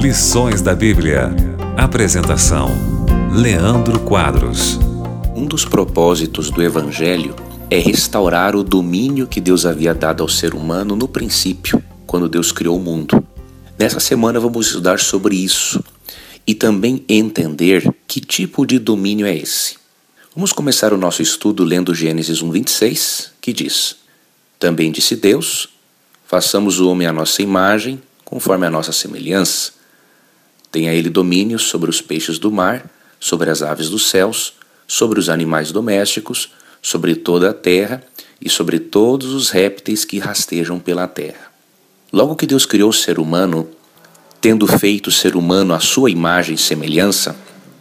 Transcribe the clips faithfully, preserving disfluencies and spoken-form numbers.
Lições da Bíblia. Apresentação: Leandro Quadros. Um dos propósitos do Evangelho é restaurar o domínio que Deus havia dado ao ser humano no princípio, quando Deus criou o mundo. Nessa semana vamos estudar sobre isso e também entender que tipo de domínio é esse. Vamos começar o nosso estudo lendo Gênesis um, vinte e seis, que diz: Também disse Deus, façamos o homem à nossa imagem, conforme a nossa semelhança. Tenha ele domínio sobre os peixes do mar, sobre as aves dos céus, sobre os animais domésticos, sobre toda a terra e sobre todos os répteis que rastejam pela terra. Logo que Deus criou o ser humano, tendo feito o ser humano à sua imagem e semelhança,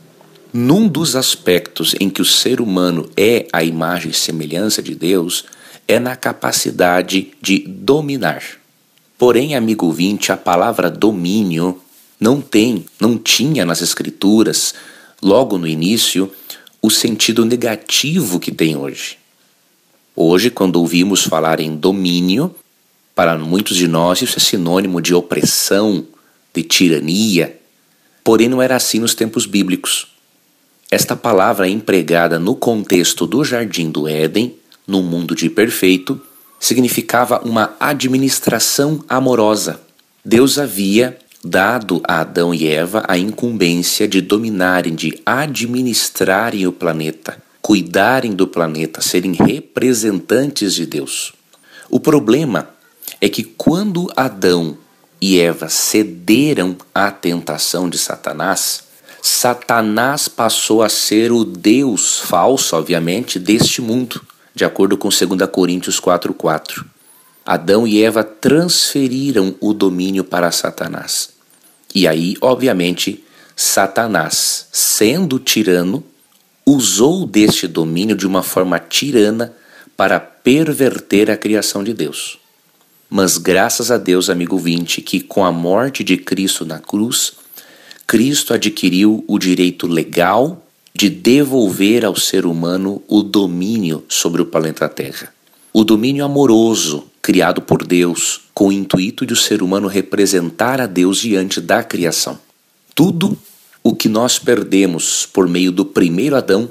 num dos aspectos em que o ser humano é a imagem e semelhança de Deus, é na capacidade de dominar. Porém, amigo ouvinte, a palavra domínio não tem, não tinha nas Escrituras, logo no início, o sentido negativo que tem hoje. Hoje, quando ouvimos falar em domínio, para muitos de nós isso é sinônimo de opressão, de tirania. Porém, não era assim nos tempos bíblicos. Esta palavra é empregada no contexto do Jardim do Éden, num mundo de perfeito, significava uma administração amorosa. Deus havia dado a Adão e Eva a incumbência de dominarem, de administrarem o planeta, cuidarem do planeta, serem representantes de Deus. O problema é que quando Adão e Eva cederam à tentação de Satanás, Satanás passou a ser o Deus falso, obviamente, deste mundo, de acordo com dois Coríntios quatro, quatro. Adão e Eva transferiram o domínio para Satanás. E aí, obviamente, Satanás, sendo tirano, usou deste domínio de uma forma tirana para perverter a criação de Deus. Mas graças a Deus, amigo ouvinte, que com a morte de Cristo na cruz, Cristo adquiriu o direito legal de devolver ao ser humano o domínio sobre o planeta Terra. O domínio amoroso criado por Deus com o intuito de o ser humano representar a Deus diante da criação. Tudo o que nós perdemos por meio do primeiro Adão,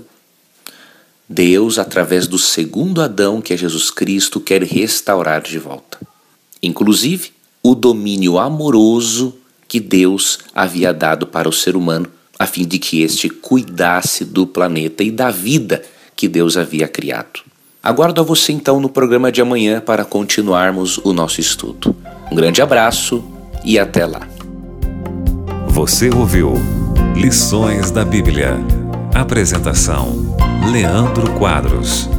Deus, através do segundo Adão, que é Jesus Cristo, quer restaurar de volta. Inclusive, o domínio amoroso que Deus havia dado para o ser humano, a fim de que este cuidasse do planeta e da vida que Deus havia criado. Aguardo a você então no programa de amanhã para continuarmos o nosso estudo. Um grande abraço e até lá. Você ouviu Lições da Bíblia. Apresentação: Leandro Quadros.